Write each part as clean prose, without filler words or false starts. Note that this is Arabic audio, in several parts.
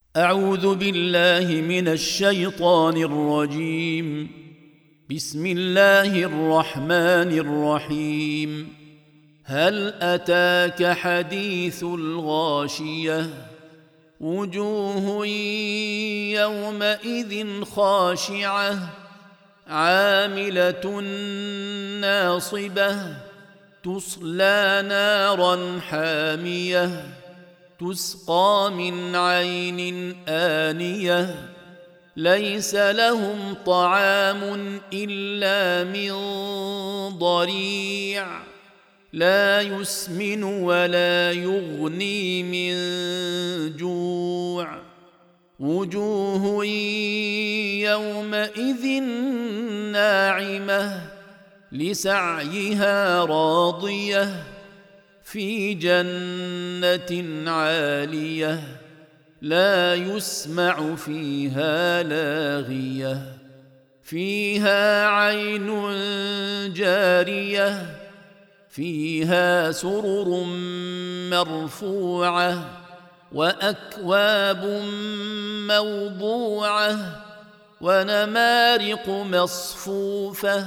أعوذ بالله من الشيطان الرجيم. بسم الله الرحمن الرحيم. هل أتاك حديث الغاشية؟ وجوه يومئذ خاشعة عاملة ناصبة تصلى نارا حامية تسقى من عين آنية ليس لهم طعام إلا من ضريع لا يسمن ولا يغني من جوع. وجوه يومئذ ناعمة لسعيها راضية في جنة عالية لا يسمع فيها لاغية فيها عين جارية فيها سرر مرفوعة وأكواب موضوعة ونمارق مصفوفة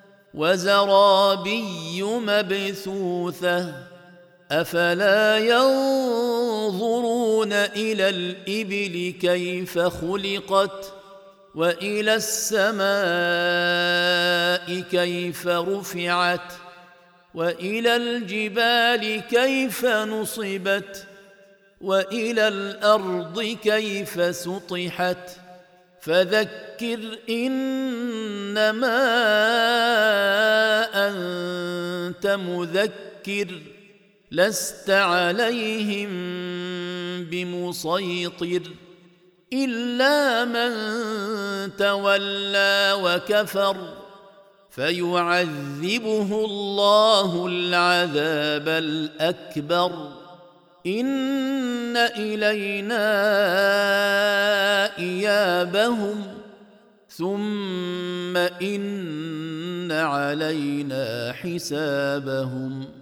وزرابي مبثوثة أفلا ينظرون إلى الإبل كيف خلقت وإلى السماء كيف رفعت وإلى الجبال كيف نصبت وإلى الأرض كيف سطحت فذكر إنما أنت مذكر لست عليهم بمسيطر إلا من تولى وكفر فيعذبه الله العذاب الأكبر إن إلينا إيابهم ثم إن علينا حسابهم